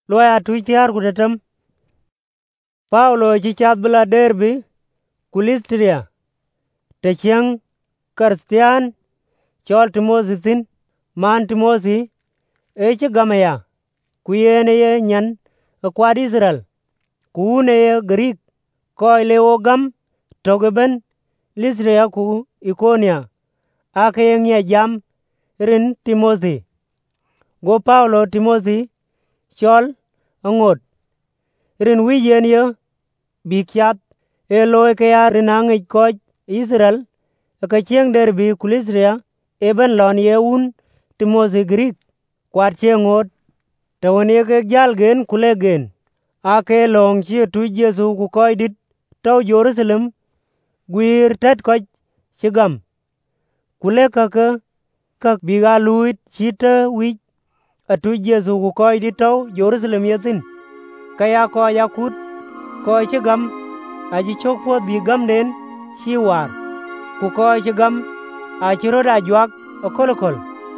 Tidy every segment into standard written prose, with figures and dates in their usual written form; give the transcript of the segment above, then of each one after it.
Loya tuitiar kudetem. Paulo chichat bula Derbe ku Listria. Techeng Kristian chol Timosi thin man Timosi eche gamaya ku yene ye nyan kwad Israel ku ne ye Greek ko le gam togeben Listria ku Ikonia ake ye jam rin Timosi. Go Paulo Timosi chol angot rin wiyen ye bikyat loy ke ya rinangi ko Israel ka cheng Derbe ku Listria eben lon ye un Timosi Greek kwat chengot tawone ke jal gen kule gen ake long chi tu Jesu ku koy dit taw Jerusalem gwir tet ko chigam kule ka biga luit chita wi atu Jesu ku koy dit taw Jerusalem yatin kaya ko yakut ko chigam aji chokpot bi gam den chi war ku ko chigam a chiro da jwak okolokol.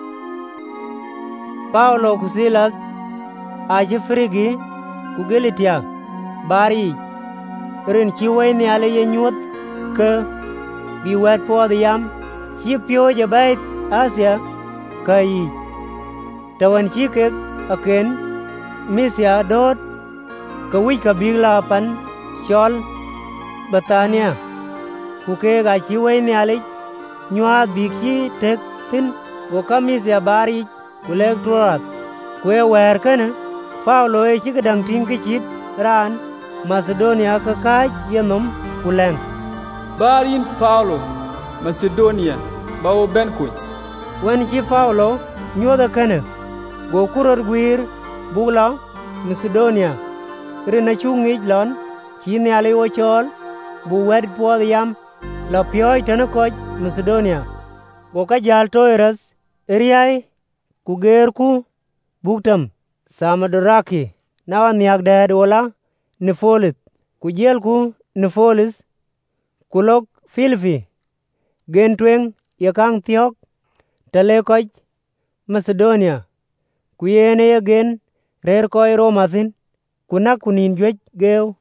Paulo ku Silas aji Frigi ku Galatia bari rin chi wayne ale ye nyuot ke bi wet po yam chi pyo je bai Asia kai tawan chi ke aken Misia dot ka wi ka bigla pan chol Batania ku ke ga chi wayne ale nyuat bi chi tek tin go ka Misia bari ku lek Troas kwe wer kene Paulo e chi kedang ting ke chit ran Macedonia ka kaj yenom kuleng Barin Paulo Macedonia bawo ben kuny wen chi Paulo nyoda kene go kuror gwir bugla Macedonia rina chungi lon chi ne ale wo chol bu wed po yam la pyoy tane ko Macedonia go ka jal toiras eriai ku ger ku buktam Samadoraki nawa niak dad wala Nefolit ku jel ku Nefolis kulok Filipi gen tweng ye kang thiok tale koch Macedonia ku yene ye gen rer koi Roma thin kunak kunin jwech geu.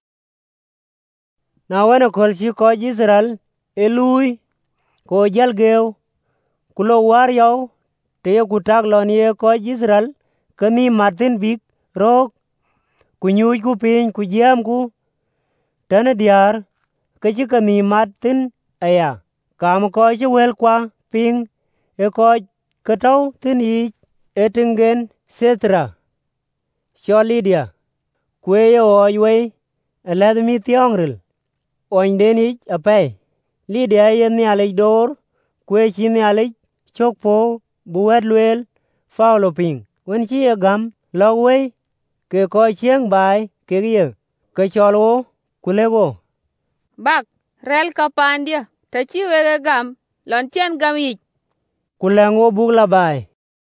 Na wana kol chi koch Israel elui ko jal geu kulo war yaw te ye kutak lon ye koch Israel kani Martin bik rok ku nyuj ku piny ku jam ku tane diar ke chi kani Martin aya kam ko chi wel kwa ping e ko kataw tin yi etingen Setra Cholidia kwe ye oywe alad mi tiongril oindeni apay Lidia ye ni ale dor kwe chi ni ale chokpo buwet lwel Paulo ping wen chi ye gam lawwe ke ko chieng bai ke ye ke cholwo kulego bak rel kapandia ta chi wege gam lon chen gam yi kulengo bugla bai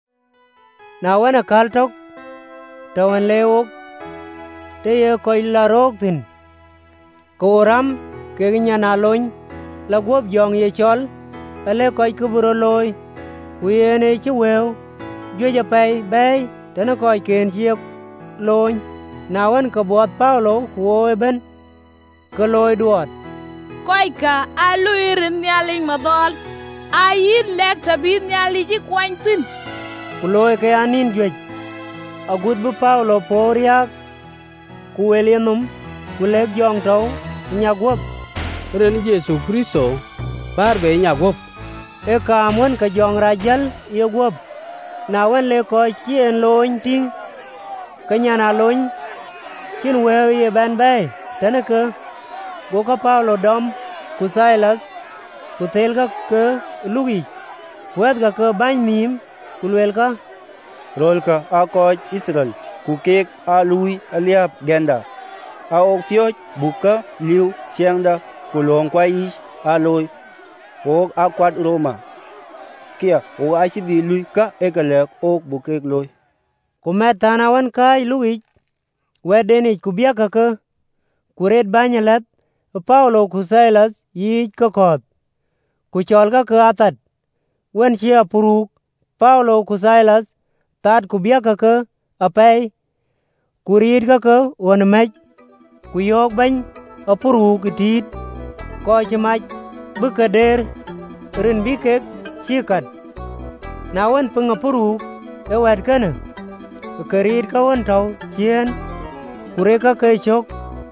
na wana kaltok tawan lewo te ye ko la rok tin ko ram ke nyana loñ la gop jong ye chol ale ko kuburo loy uyene chi wew jweja pay bay tane ko ken chi loñ na wan ka bot Paulo ku ben ko loy duot koika aluirin nyaling madol ayin lek tabin nyali ji kwantin ku loy ke anin jwej agud bu Paulo poriak ku elienum ku lek jong taw nyagwop ren Jesu Kristo bar be nyagwop e kamon ka jong rajal ye gwop na wan le ko chien loñ ting kanyana loñ chin wew ye ban bay tane ke go ka Paulo dom ku Silas ku tel ka ke lugi wet ka ke bany nim ku lwel ka rol ka a ko Israel ku kek a lui aliap genda a ok fioj buka liu chiengda ku long kwa ish a loy ok a kwat Roma kia o a chi di lui ka ekalek ok bukek loy ku metana wan kai lugi wedeni ku bia ka ke ku red banyalat Paulo ku Silas yi ka koth ku chol ka ke atat wen chi apuruk Paulo ku Silas tat ku bia ka ke apay ku riit kake won mec, ku yok bany apuruk tit, koi ci mac bi ke der rin bi kek ci kat. Na wen peng apuruk wet kene, ke riit ka won tau cien, ku re kake cok,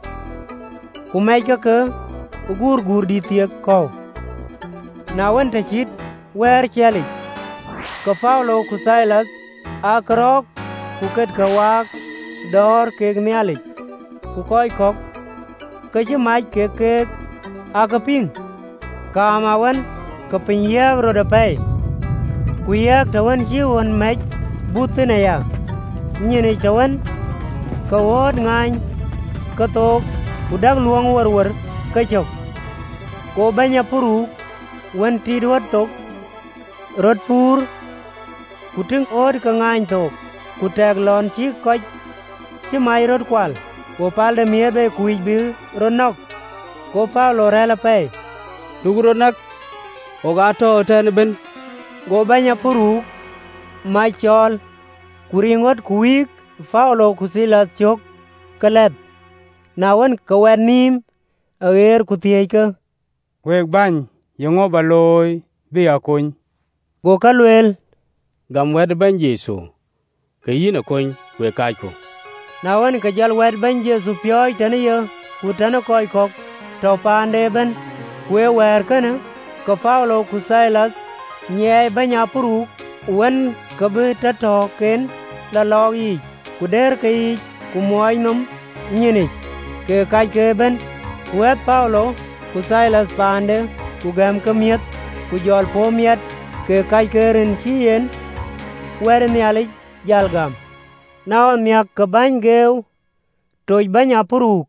ku mec kake gur di thiek kou. Na wen te cit wer cielic, ke Paulo ku Silas a kerok ku ket ke wak dor kek nialic, ku koi kok ke ci mac kek a ke ping. Kam awen ke piny yek rode pei, ku yek tawen ci won mec buthine ya, nyinic tawen ke wot ngany ke thok ku dak luong werwer ke cok. Ko banya puruk wen tit wot thok rot pur, ku ting ot ke ngany thok, ku tek lon ci koc ci mai rot kwal, ku palde miethe kuic bi rot nok. Ko Paulo rela pei, Lugro nak oga to ten ben. go banya puruk mai chol, ku ringot ku wik Paulo ku Silas cok kelet. Na wen ke wet nim ager ku thiec ke, Wek bany yongo baloi bi akuny. go ka luel, Gam wed ben Yesu. Ke yin akony we kaj ko. na wen ke jal wet bany Jesu pioj tene ye, ku tene koi kok to pande ben, ku wer kene ke Paulo ku Silas nyei banya puruk wen ke bi te to ken la log yic, ku der ke yic ku muoc nom nyinic ke kaj ke ben. Ku wet Paulo ku Silas pande ku gem ke mieth, ku jol po miet ke kaj ke rin ci yen wede nialic jal gam. Na onyak ke bany geu toj bany apuruk,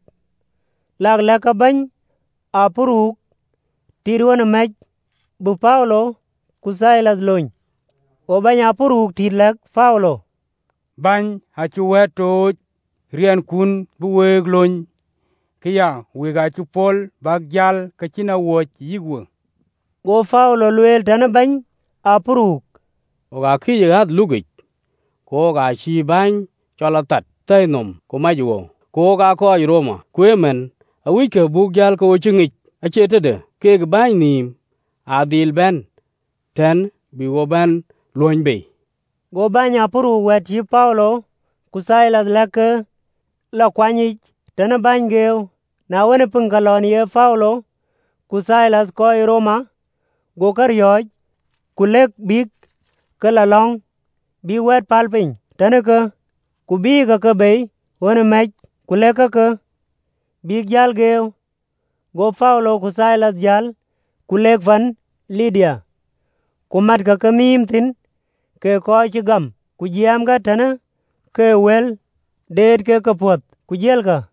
lak leke bany apuruk tit won mec bu Paulo ku Silas lony. O bany apuruk tit lek Paulo, Bany acu wet toj rien kun bi weg lony. Kiya weg acu pol bak jal kacina woc yigwe. go Paulo luel tene bany apuruk, Oga kije hat lugic. Ko oga chi bany chola tat tay nom ko majwo. Ko oga koj Roma. Kwemen awich ke buk jal ko chingich. Achetede kek bany nim adil ben. Ten bi wo ben luony be. go bany apuruk wet ci Paulo ku Silas leke la kwanyic tene bany geu. Na wen peng kalon ye Paulo ku Silas koi Roma, go karioc ku lek bik ke la long bi wet pal piny tene ke, ku bi keke bei won mec ku lek keke bik jal geu. Go Paulo ku Silas jal ku lek fan Lydia, ku mat keke nim thin ke koi ci gam, ku jiam ka tene ke wel det ke kepuoth ku jel ka.